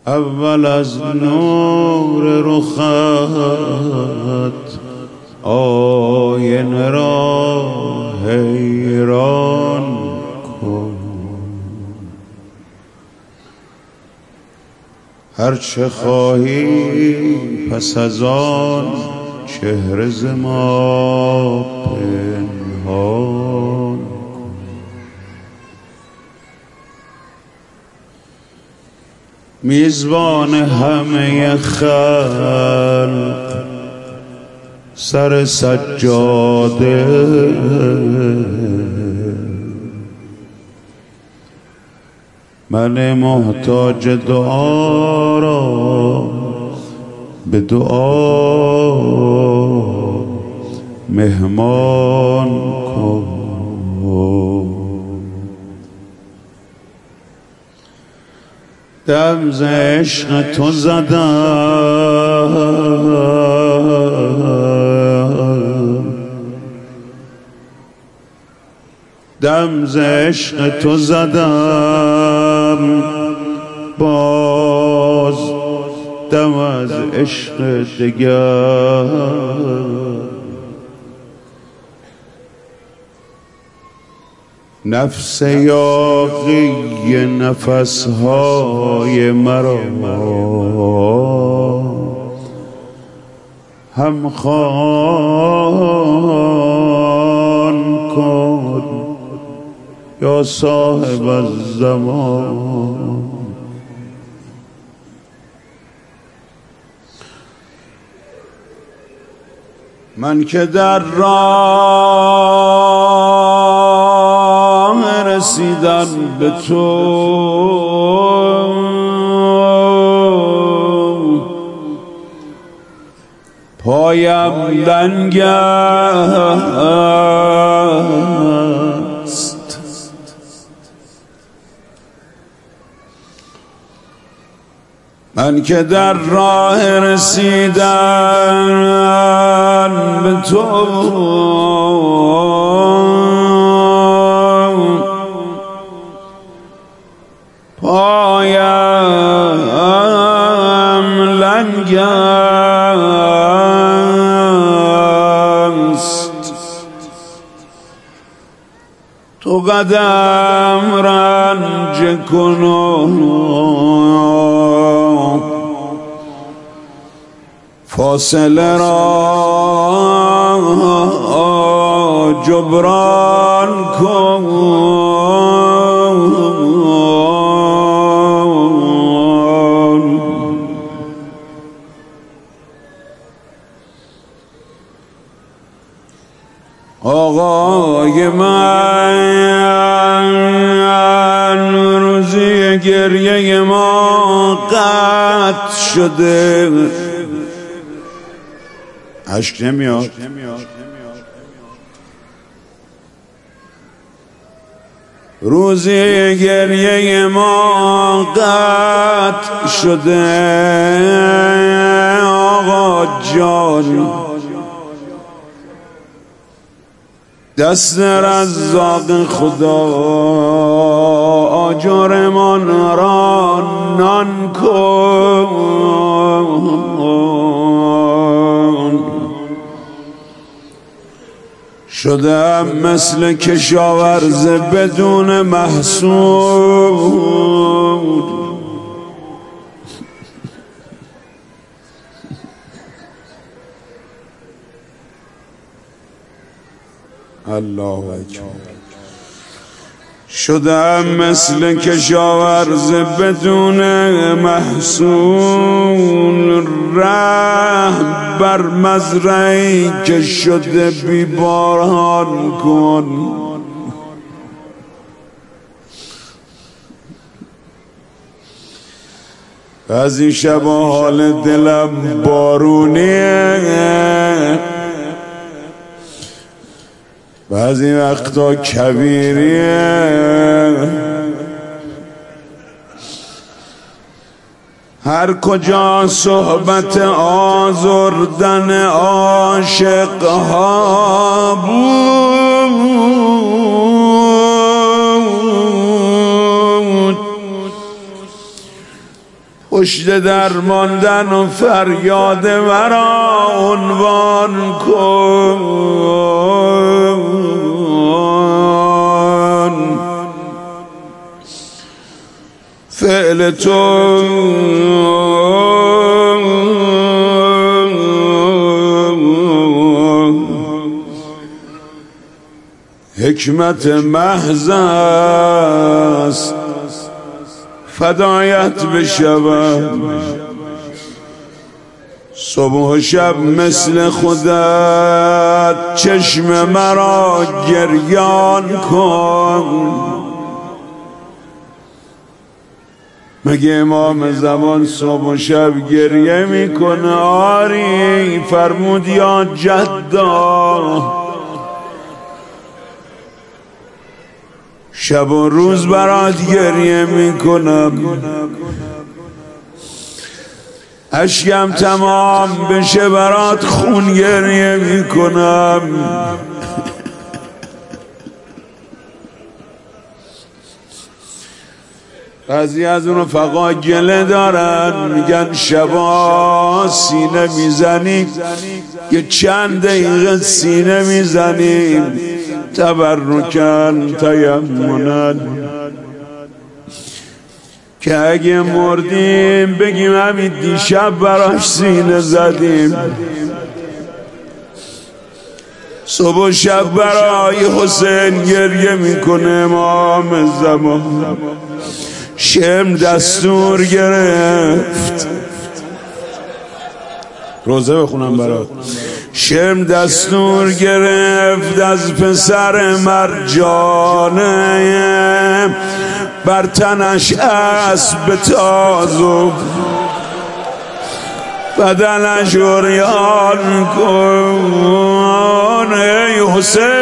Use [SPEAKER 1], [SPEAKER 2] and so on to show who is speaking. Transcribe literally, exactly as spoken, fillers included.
[SPEAKER 1] اول از نور رخت آینه را حیران کن، هرچه خواهی پس از آن چهره ز ما پنهان کن. میزبان همه خلق سر سجاده، من محتاج دعا را به دعا مهمان کن. دم ز عشق تو زدم، دم ز عشق تو زدم، باز دم از عشق دگر. نفس یاغی نفسهای مرا هم خوان کن یا صاحب الزمان. من که در راه رسیدن به تو پایم لنگ است، من که در راه رسیدن به تو پایم لنگ است، تو قدم رنج کن فاصله را جبران کن. آقای من روزی گریه ما قطع شده، اشک نمیاد، روزی گریه ما قطع شده. آقا جان دست رزاق خدا آجرمان را نان کن. شدم مثل کشاورز بدون محصول، الله اکبر. شدم مثل کشاورز بدون محصول، رحم بر مزرعی که شده بی باران کن. از این شب حال دلم بارونیه، بعضی وقتا کبیریه، هر کجا صحبت آزردن عاشق ها بود، پشت در ماندن و فریاد مرا عنوان کن. فعل تو حکمت محض است، فدایت بشود. صبح و شب مثل خودت چشم مرا گریان کن. مگه امام زمان صبح و شب گریه میکنه؟ آری فرمود یا جدا، شب و روز برات گریه میکنم. اشکم تمام بشه برات خون گریه میکنم. بعضی از اون رفقا گله دارن، میگن شبا سینه میزنیم، یه چند دقیقه سینه میزنیم تبرکن تیمنن، که اگه مردیم بگیم همین دیشب براش سینه زدیم. صبح و شب برای حسین گریه میکنه امام زمان. شم دستور گرفت، روزه بخونم برات. شم دستور گرفت از پسر مرجانه، بر تنش اسب تاز و بدنش عریان کن. ای حسین